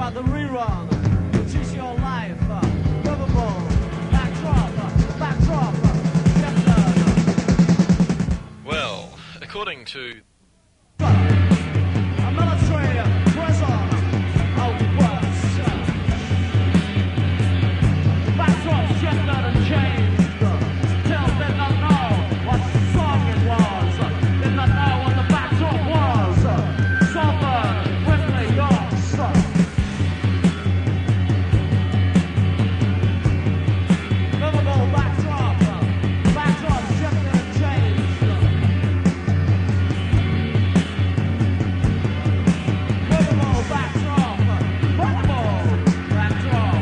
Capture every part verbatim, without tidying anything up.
about the rerun, which is your life. Uh, Lovable, backdrop, uh, backdrop, uh, well, according to a military prison of words. Backdrop shifted and changed. Till did not know what song it was. Did not know what the backdrop was. Suffered quickly, yours. Livable backdrop. Backdrop shifted and changed. Livable backdrop. Livable backdrop.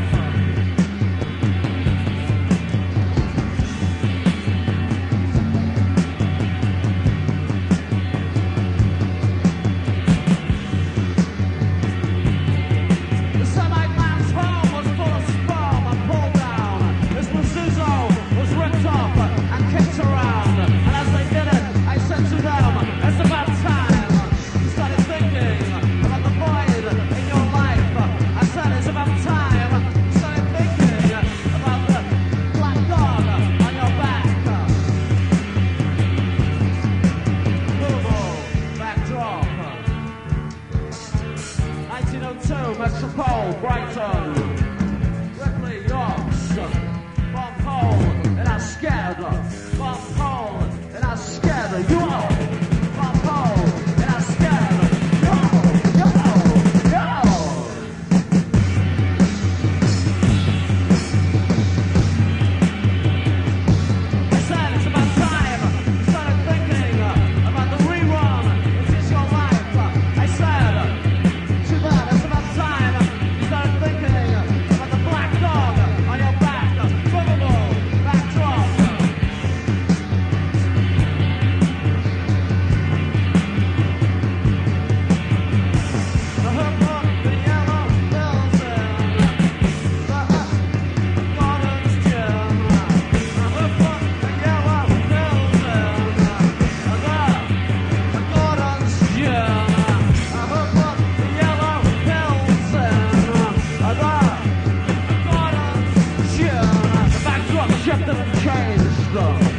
The Semite man's home was full of sperm and pulled down. His Mezuzzo was ripped off and kicked around. And as they did it, I said to them, it's about time. You started thinking about the void in your life. I said it's about time. You started thinking about the black dog on your back. Louisville, backdrop. nineteen oh two, Metropole, Brighton. Ripley, Yorks. Bomb hole, and I'm scared. Bomb hole, and I'm scared. You are. Bomb hole, and I'm scared. Yo, yo, yo. I said it's about time. You started thinking about the rerun, which is your life. I said, too bad, it's about time. You started thinking about the black dog on your back. Livable, backdrop. The hook up, the yellow building. The Gordon's gym. The hook up, the yellow building. The Gordon's gym. The hook up, the yellow building. The Gordon's gym. The backdrop shifted and changed.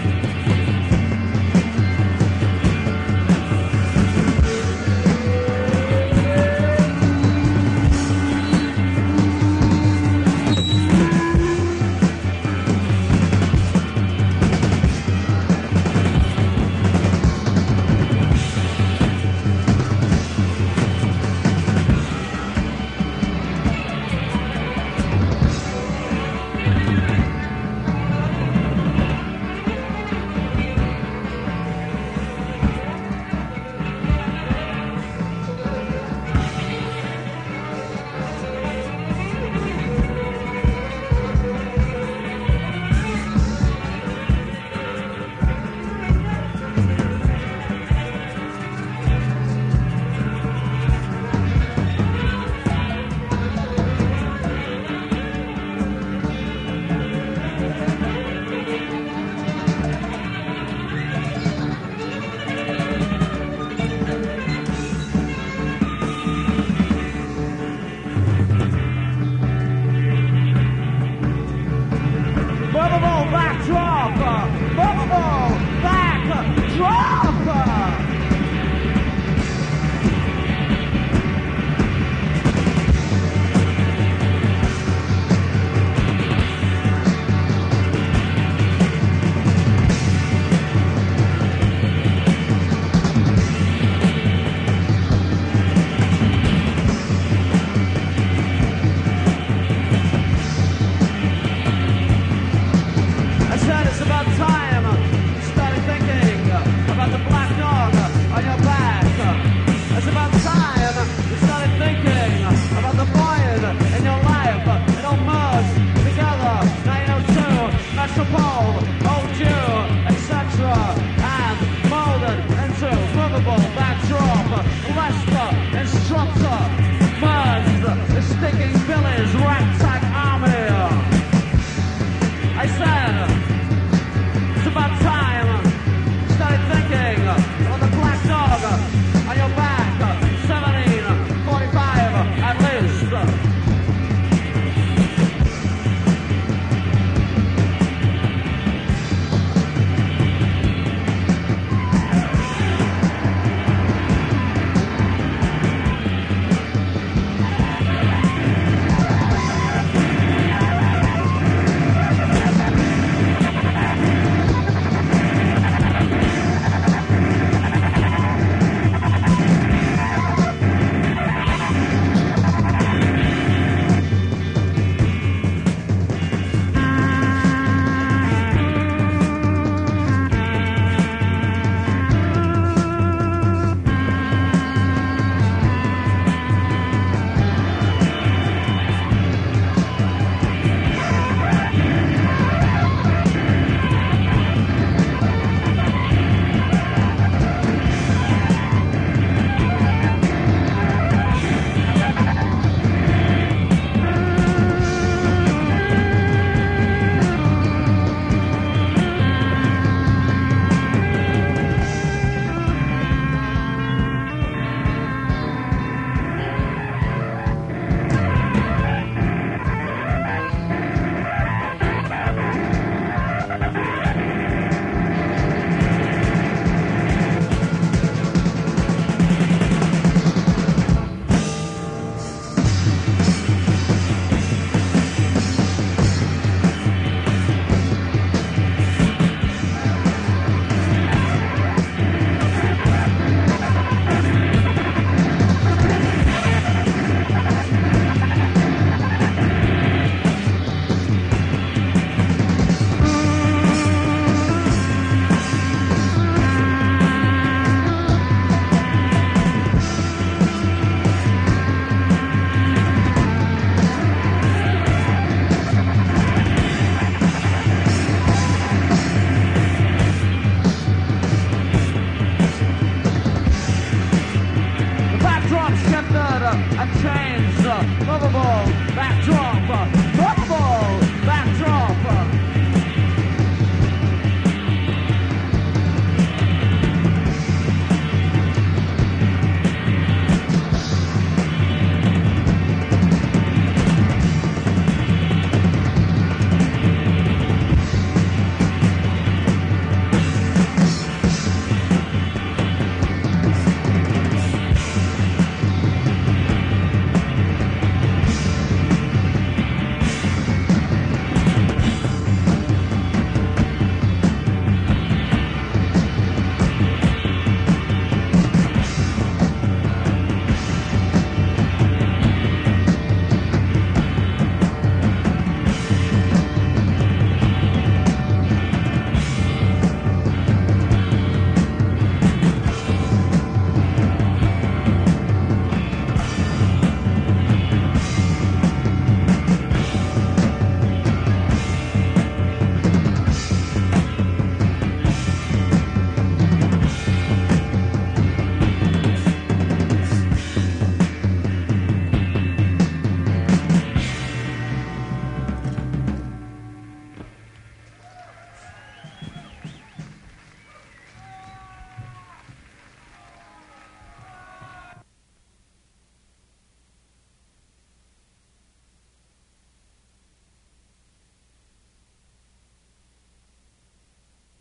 Lovable backdrop. Lovable backdrop. I said it's about time. You started thinking about the black dog on your back. It's about time. You started thinking about the void in your life. It all merged together. nineteen oh two, Metropole, Old Jew, et cetera. And molded into Livable, backdrop. Leicester, instructor, merged. The sticking Billy's ragtag army. I said, it's about time. Started thinking about the black dog on your back. seventeen forty-five at least. lovable backdrop.